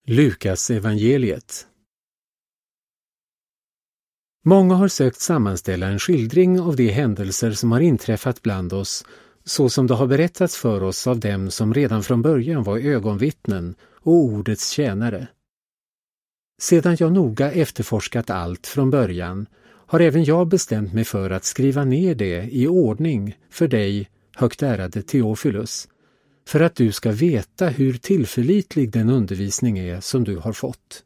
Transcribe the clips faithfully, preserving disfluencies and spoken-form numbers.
Lukas evangeliet. Många har sökt sammanställa en skildring av de händelser som har inträffat bland oss, så som det har berättats för oss av dem som redan från början var ögonvittnen och ordets tjänare. Sedan jag noga efterforskat allt från början har även jag bestämt mig för att skriva ner det i ordning för dig, högt ärade Theophilus, för att du ska veta hur tillförlitlig den undervisning är som du har fått.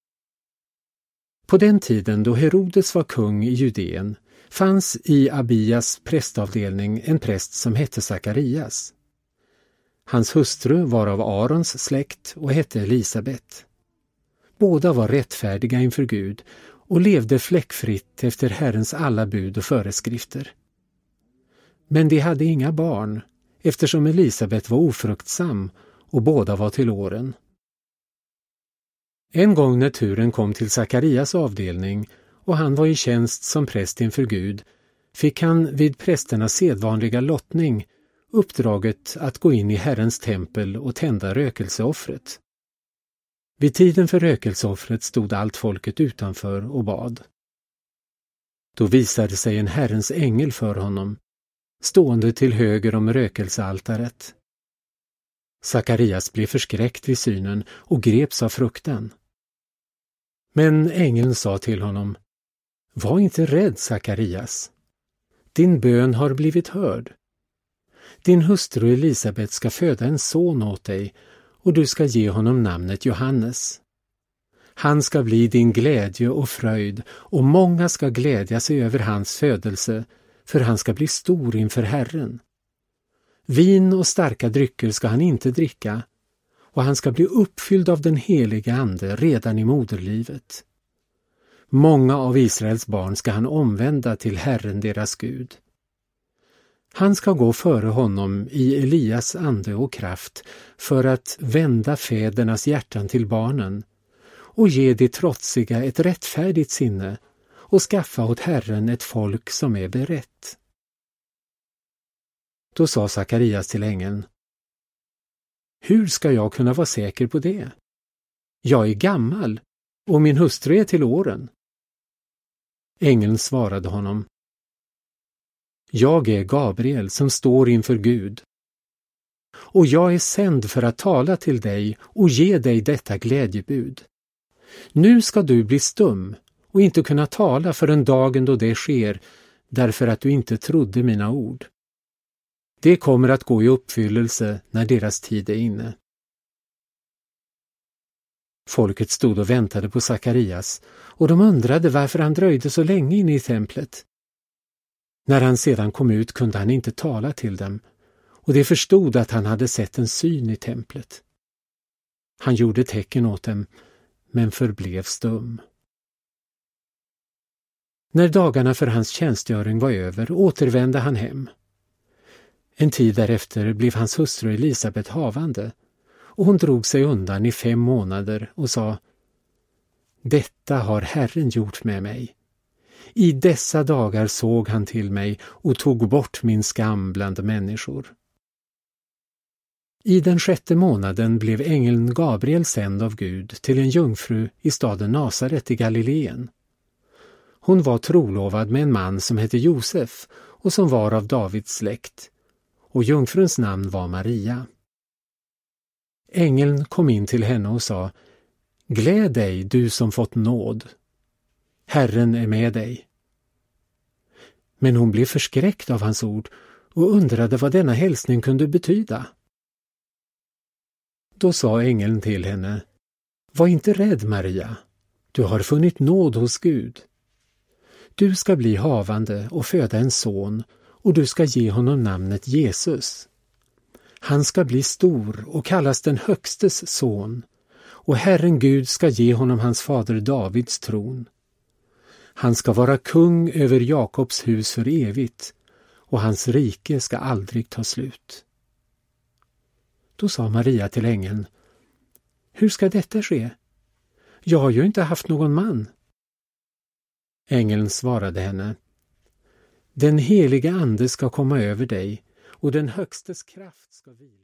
På den tiden då Herodes var kung i Judeen fanns i Abias prästavdelning en präst som hette Sakarias. Hans hustru var av Arons släkt och hette Elisabet. Båda var rättfärdiga inför Gud och levde fläckfritt efter Herrens alla bud och föreskrifter. Men de hade inga barn, eftersom Elisabet var ofruktsam och båda var till åren. En gång när turen kom till Sakarias avdelning och han var i tjänst som präst inför Gud, fick han vid prästernas sedvanliga lottning uppdraget att gå in i Herrens tempel och tända rökelseoffret. Vid tiden för rökelseoffret stod allt folket utanför och bad. Då visade sig en Herrens ängel för honom, stående till höger om rökelsealtaret. Sakarias blev förskräckt vid synen och greps av fruktan. Men ängeln sa till honom: Var inte rädd, Sakarias. Din bön har blivit hörd. Din hustru Elisabet ska föda en son åt dig och du ska ge honom namnet Johannes. Han ska bli din glädje och fröjd och många ska glädja sig över hans födelse, för han ska bli stor inför Herren. Vin och starka drycker ska han inte dricka, och han ska bli uppfylld av den heliga ande redan i moderlivet. Många av Israels barn ska han omvända till Herren deras Gud. Han ska gå före honom i Elias ande och kraft för att vända fädernas hjärtan till barnen och ge de trotsiga ett rättfärdigt sinne och skaffa åt Herren ett folk som är berett. Då sa Sakarias till ängeln: Hur ska jag kunna vara säker på det? Jag är gammal och min hustru är till åren. Ängeln svarade honom: Jag är Gabriel som står inför Gud. Och jag är sänd för att tala till dig och ge dig detta glädjebud. Nu ska du bli stum och inte kunna tala förrän dagen då det sker, därför att du inte trodde mina ord. Det kommer att gå i uppfyllelse när deras tid är inne. Folket stod och väntade på Sakarias, och de undrade varför han dröjde så länge inne i templet. När han sedan kom ut kunde han inte tala till dem, och de förstod att han hade sett en syn i templet. Han gjorde tecken åt dem, men förblev stum. När dagarna för hans tjänstgöring var över återvände han hem. En tid därefter blev hans hustru Elisabet havande, och hon drog sig undan i fem månader och sa: Detta har Herren gjort med mig. I dessa dagar såg han till mig och tog bort min skam bland människor. I den sjätte månaden blev ängeln Gabriel sänd av Gud till en jungfru i staden Nasaret i Galileen. Hon var trolovad med en man som hette Josef och som var av Davids släkt, och jungfruns namn var Maria. Ängeln kom in till henne och sa: Gläd dig, du som fått nåd. Herren är med dig. Men hon blev förskräckt av hans ord och undrade vad denna hälsning kunde betyda. Då sa ängeln till henne: Var inte rädd, Maria. Du har funnit nåd hos Gud. Du ska bli havande och föda en son, och du ska ge honom namnet Jesus. Han ska bli stor och kallas den högstes son, och Herren Gud ska ge honom hans fader Davids tron. Han ska vara kung över Jakobs hus för evigt, och hans rike ska aldrig ta slut. Då sa Maria till ängeln: Hur ska detta ske? Jag har ju inte haft någon man. Ängeln svarade henne: Den heliga ande ska komma över dig, och den högstes kraft ska vila.